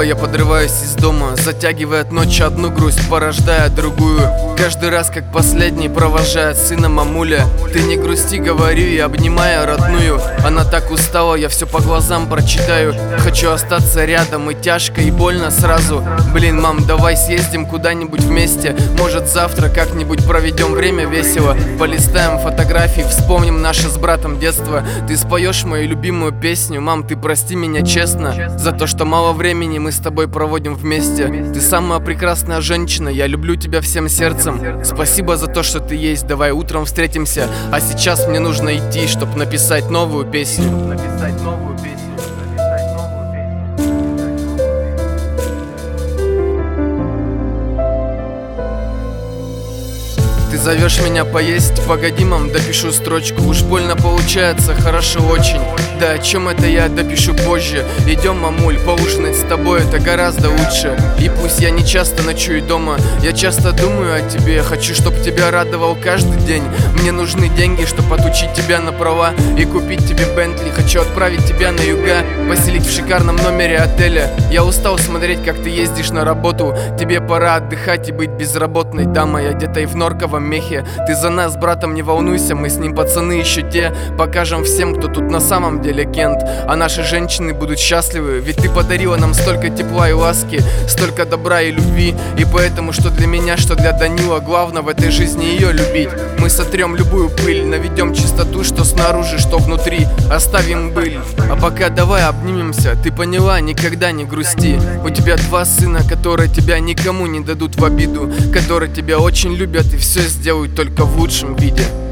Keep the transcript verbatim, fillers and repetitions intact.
я подрываюсь из дома, затягивает ночь одну грусть, порождая другую. Каждый раз как последний провожает сына мамуля. Ты не грусти, говорю и обнимая родную. Она так устала, я все по глазам прочитаю. Хочу остаться рядом, и тяжко, и больно сразу. Блин, мам, давай съездим куда-нибудь вместе. Может, завтра как-нибудь проведем время весело. Полистаем фотографии, вспомним наше с братом детство. Ты споешь мою любимую песню. Мам, ты прости меня честно за то, что мало времени мы с тобой проводим вместе. Ты самая прекрасная женщина, я люблю тебя всем сердцем. Спасибо за то, что ты есть, давай утром встретимся. А сейчас мне нужно идти, чтобы написать новую песню. Написать новую песню. Ты зовешь меня поесть, погоди, мам, допишу строчку. Уж больно получается, хорошо очень. Да о чем это я допишу позже. Идем, мамуль, поужинать с тобой, это гораздо лучше. И пусть я не часто ночую дома, я часто думаю о тебе. Хочу, чтоб тебя радовал каждый день. Мне нужны деньги, чтоб отучить тебя на права и купить тебе Бентли. Хочу отправить тебя на юга, поселить в шикарном номере отеля. Я устал смотреть, как ты ездишь на работу. Тебе пора отдыхать и быть безработной. Да, моя одетой в норковом мехе. Ты за нас, братом, не волнуйся, мы с ним пацаны еще те. Покажем всем, кто тут на самом деле Кент. А наши женщины будут счастливы, ведь ты подарила нам столько тепла и ласки, столько добра и любви. И поэтому, что для меня, что для Данила, главное в этой жизни ее любить. Мы сотрем любую пыль, наведем чистоту, что снаружи, что внутри, оставим быль. А пока давай обнимемся, ты поняла, никогда не грусти. У тебя два сына, которые тебя никому не дадут в обиду, которые тебя очень любят и все сделают только в лучшем виде.